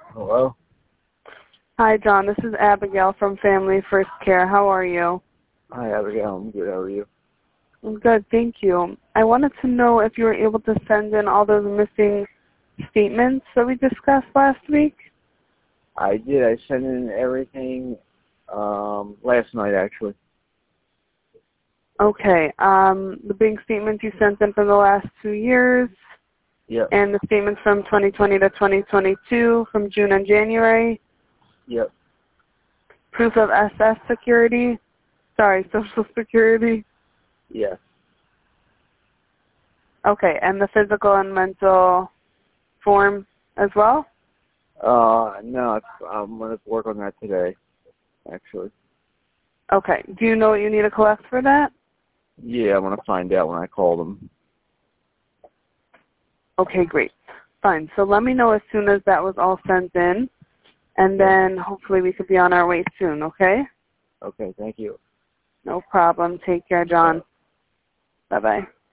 Hello? Hi, John. This is Abigail from Family First Care. How are you? Hi, Abigail. I'm good. How are you? I'm good, thank you. I wanted to know if you were able to send in all those missing statements that we discussed last week. I did. I sent in everything last night, actually. Okay. The bank statements you sent in for the last 2 years, Yep. and the statements from 2020 to 2022 from June and January. Yep. Proof of Social Security. Yes. Okay, and the physical and mental form as well? No, I'm going to work on that today, actually. Okay. Do you know what you need to collect for that? Yeah, I'm going to find out when I call them. Okay, great. Fine. So let me know as soon as that was all sent in, and then hopefully we could be on our way soon, okay? Okay, thank you. No problem. Take care, John. Bye-bye.